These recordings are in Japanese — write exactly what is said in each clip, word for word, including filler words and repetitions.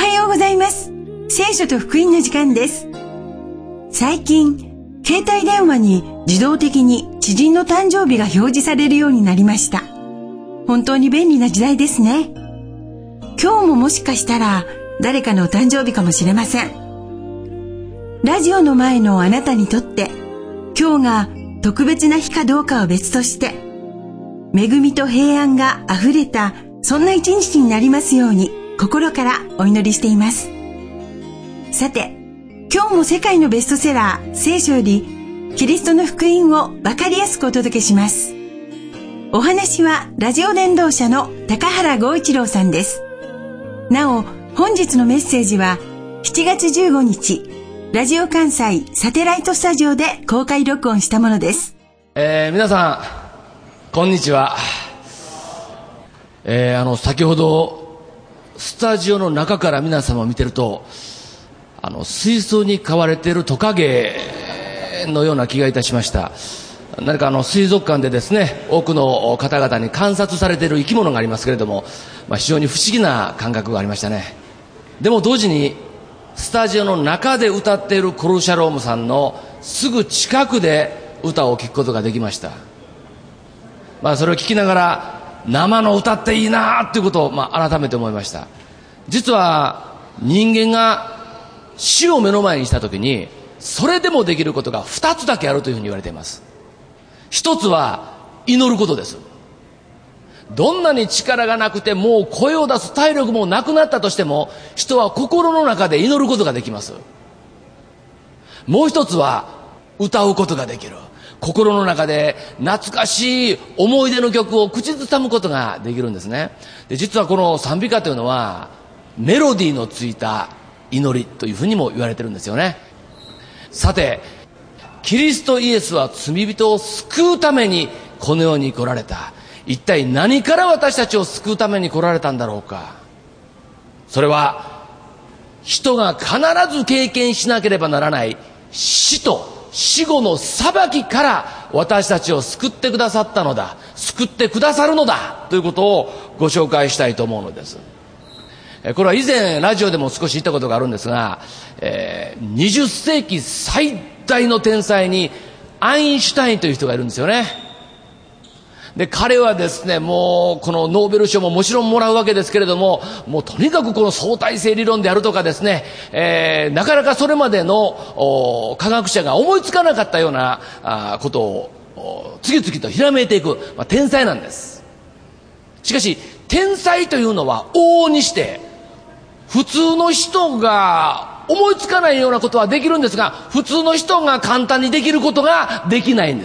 ようございます。聖書と福音の時間です。最近、携帯電話に自動的に知人の誕生日が表示されるようになりました。本当に便利な時代ですね。今日ももしかしたら誰かのお誕生日かもしれません。ラジオの前のあなたにとって今日が特別な日かどうかは別として、恵みと平安があふれたそんな一日になりますように心からお祈りしています。さて、今日も世界のベストセラー聖書よりキリストの福音をわかりやすくお届けします。お話はラジオ伝道者の高原剛一郎さんです。なお、本日のメッセージはしちがつじゅうごにちラジオ関西サテライトスタジオで公開録音したものです。 えー、皆さんこんにちは。えー、あの先ほどスタジオの中から皆様を見てると、あの水槽に飼われているトカゲのような気がいたしました。何かあの水族館でですね、多くの方々に観察されている生き物がありますけれども、まあ、非常に不思議な感覚がありましたね。でも同時にスタジオの中で歌っているコルシャロームさんのすぐ近くで歌を聴くことができました。まあ、それを聞きながら生の歌っていいなということを、まあ、改めて思いました。実は人間が死を目の前にしたときに、それでもできることが二つだけあるというふうに言われています。一つは祈ることです。どんなに力がなくてもう声を出す体力もなくなったとしても、人は心の中で祈ることができます。もう一つは歌うことができる。心の中で懐かしい思い出の曲を口ずさむことができるんですね。で、実はこの賛美歌というのはメロディーのついた祈りというふうにも言われてるんですよね。さて、キリストイエスは罪人を救うためにこの世に来られた。一体何から私たちを救うために来られたんだろうか。それは人が必ず経験しなければならない死と死後の裁きから私たちを救ってくださったのだ、救ってくださるのだということをご紹介したいと思うのです。これは以前ラジオでも少し言ったことがあるんですが、えー、にじゅっせいき最大の天才にアインシュタインという人がいるんですよね。で、彼はですね、もうこのノーベル賞ももちろんもらうわけですけれども、もうとにかくこの相対性理論であるとかですね、えー、なかなかそれまでの科学者が思いつかなかったようなあことを次々とひらめいていく、まあ、天才なんです。しかし天才というのは往々にして普通の人が思いつかないようなことはできるんですが、普通の人が簡単にできることができないんです。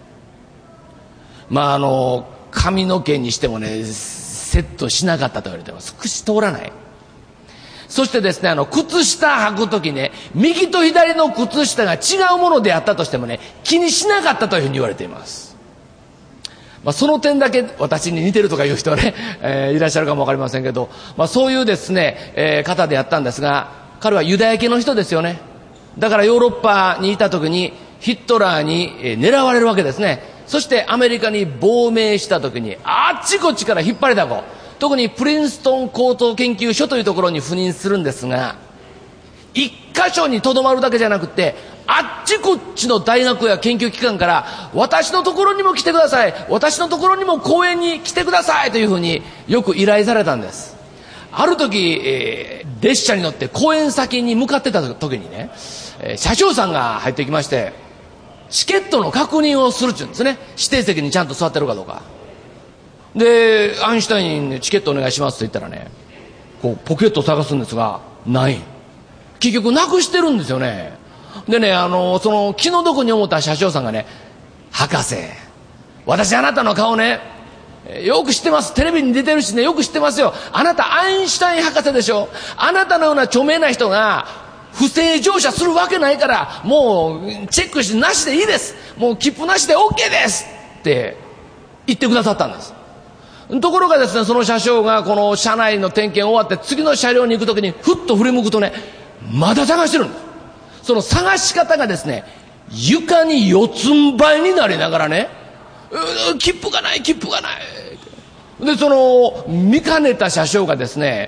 まああの髪の毛にしてもね、セットしなかったと言われてます。口通らない。そしてですね、あの靴下履くときね、右と左の靴下が違うものであったとしてもね、気にしなかったというふうに言われています。まあ、その点だけ私に似てるとかいう人はね、えー、いらっしゃるかもわかりませんけど、まあ、そういうですね、えー、方であったんですが、彼はユダヤ系の人ですよね。だからヨーロッパにいた時にヒットラーに狙われるわけですね。そしてアメリカに亡命した時にあっちこっちから引っ張りだこ、特にプリンストン高等研究所というところに赴任するんですが、一箇所にとどまるだけじゃなくて、あっちこっちの大学や研究機関から私のところにも来てください、私のところにも講演に来てくださいというふうによく依頼されたんです。ある時、えー、列車に乗って講演先に向かってた時にね、えー、車掌さんが入ってきまして、チケットの確認をするって言うんですね。指定席にちゃんと座ってるかどうかで、アインシュタインにチケットお願いしますと言ったらね、こうポケットを探すんですがない。結局なくしてるんですよね。でね、あのその気の毒に思った車掌さんがね、博士、私あなたの顔ねよく知ってます、テレビに出てるしね、よく知ってますよ。あなたアインシュタイン博士でしょ。あなたのような著名な人が不正乗車するわけないから、もうチェックしてなしでいいです、もう切符なしで オーケー ですって言ってくださったんです。ところがですね、その車掌がこの車内の点検終わって次の車両に行くときにふっと振り向くとね、まだ探してるんです。その探し方がですね、床に四つん這いになりながらね、切符がない切符がないで、その見かねた車掌がですね、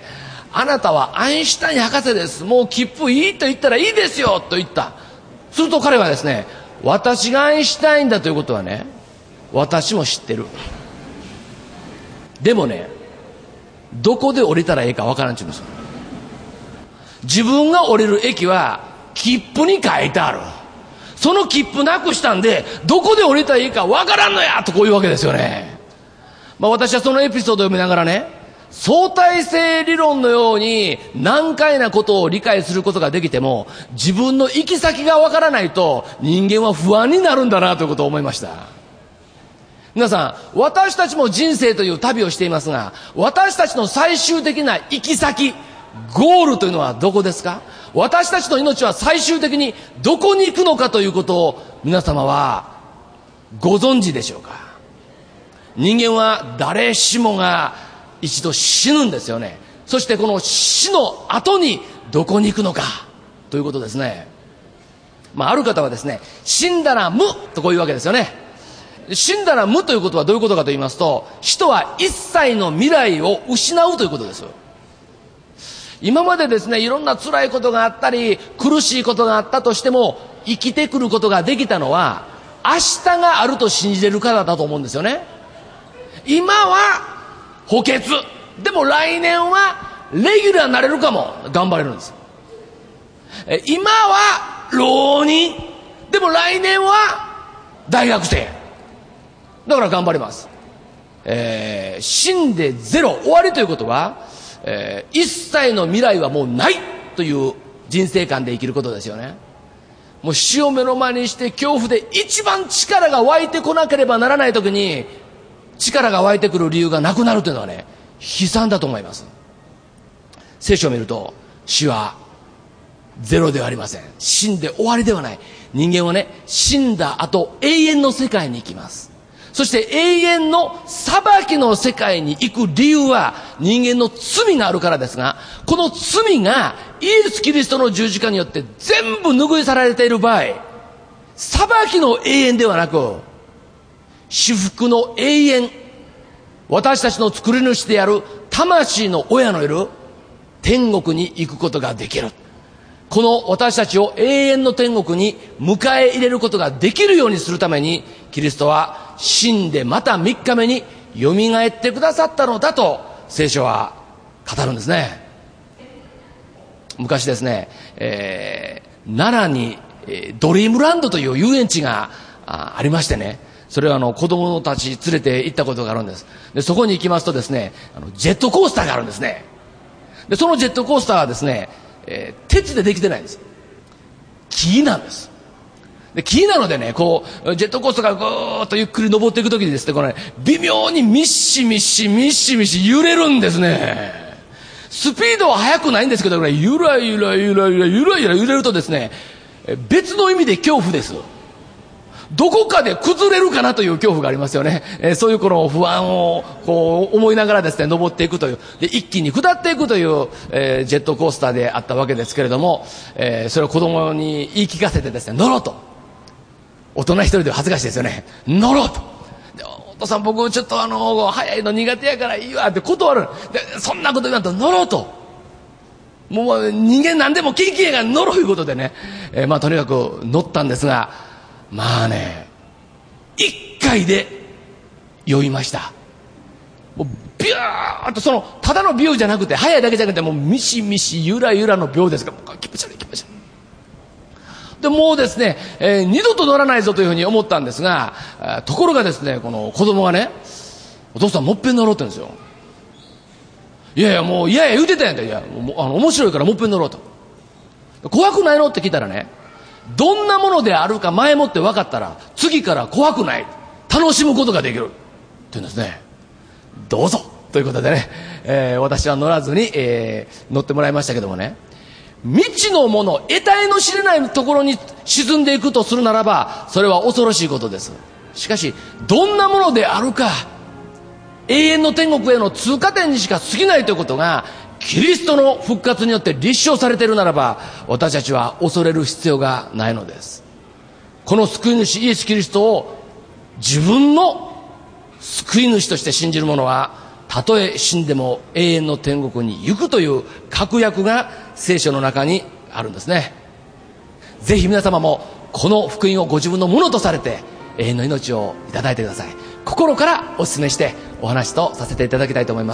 あなたはアインシュタイン博士です。もう切符いいと言ったらいいですよと言った。すると彼はですね、私がアインシュタインだということはね、私も知ってる。でもね、どこで降りたらいいかわからんちゅうんですよ。自分が降りる駅は切符に書いてある。その切符なくしたんで、どこで降りたらいいかわからんのやとこういうわけですよね。まあ私はそのエピソードを読みながらね、相対性理論のように難解なことを理解することができても、自分の行き先がわからないと人間は不安になるんだなということを思いました。皆さん、私たちも人生という旅をしていますが、私たちの最終的な行き先、ゴールというのはどこですか？私たちの命は最終的にどこに行くのかということを皆様はご存知でしょうか？人間は誰しもが一度死ぬんですよね。そしてこの死の後にどこに行くのかということですね。まあある方はですね、死んだら無とこういうわけですよね。死んだら無ということはどういうことかと言いますと、人は一切の未来を失うということです。今までですね、いろんな辛いことがあったり苦しいことがあったとしても、生きてくることができたのは明日があると信じれるからだと思うんですよね。今は補欠でも来年はレギュラーになれるかも頑張れるんです。今は浪人でも来年は大学生だから頑張ります。えー、死んでゼロ終わりということは、えー、一切の未来はもうないという人生観で生きることですよね。もう死を目の前にして恐怖で一番力が湧いてこなければならない時に力が湧いてくる理由がなくなるというのはね、悲惨だと思います。聖書を見ると死はゼロではありません。死んで終わりではない。人間はね、死んだ後永遠の世界に行きます。そして永遠の裁きの世界に行く理由は人間の罪があるからですが、この罪がイエス・キリストの十字架によって全部拭い去られている場合、裁きの永遠ではなく至福の永遠、私たちの作り主である魂の親のいる天国に行くことができる。この私たちを永遠の天国に迎え入れることができるようにするために、キリストは死んでまたみっかめによみがえってくださったのだと聖書は語るんですね。昔ですね、えー、奈良に、えー、ドリームランドという遊園地が あ, ありましてね、それはあの子供たち連れて行ったことがあるんです。でそこに行きますとですね、あのジェットコースターがあるんですね。でそのジェットコースターはですね、えー、鉄でできてないんです。木なんです。で木なのでね、こうジェットコースターがぐーっとゆっくり登っていくときにですね、このね、微妙にミッシミシミッシミシ揺れるんですね。スピードは速くないんですけど、これゆらゆらゆらゆらゆらゆら揺れるとですね、別の意味で恐怖です。どこかで崩れるかなという恐怖がありますよね。えー、そういうこの不安をこう思いながらですね、登っていくという、で一気に下っていくという、えー、ジェットコースターであったわけですけれども、えー、それを子供に言い聞かせてですね、乗ろうと。大人一人で恥ずかしいですよね。乗ろうと。でお父さん僕ちょっとあの早いの苦手やからいいわって断る。でそんなこと言わんと乗ろうと。もう人間何でも経験が乗ろういうことでね、えー、まあとにかく乗ったんですが、まあね、一回で酔いました。もうビューッと、そのただのビューじゃなくて、速いだけじゃなくて、もうミシミシゆらゆらのビューですから、気持ち悪い気持ち悪い。でもうですね、えー、二度と乗らないぞというふうに思ったんですが、ところがですね、この子供がね、お父さんもっぺん乗ろうって言うんですよ。いやいやもういやいや言うてたやんか。いやもうあの面白いからもっぺん乗ろうと。怖くないのって聞いたらね、どんなものであるか前もって分かったら次から怖くない、楽しむことができるって言うんですね。どうぞということでね、えー、私は乗らずに、えー、乗ってもらいましたけどもね、未知のもの、得体の知れないところに沈んでいくとするならば、それは恐ろしいことです。しかしどんなものであるか、永遠の天国への通過点にしか過ぎないということがキリストの復活によって立証されているならば、私たちは恐れる必要がないのです。この救い主イエス・キリストを自分の救い主として信じる者はたとえ死んでも永遠の天国に行くという確約が聖書の中にあるんですね。ぜひ皆様もこの福音をご自分のものとされて永遠の命をいただいてください。心からお勧めしてお話とさせていただきたいと思います。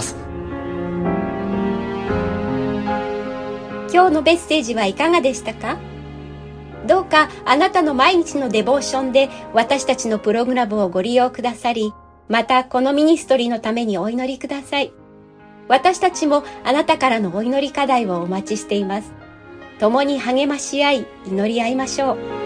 今日のメッセージはいかがでしたか？どうかあなたの毎日のデボーションで私たちのプログラムをご利用くださり、またこのミニストリーのためにお祈りください。私たちもあなたからのお祈り課題をお待ちしています。共に励まし合い、祈り合いましょう。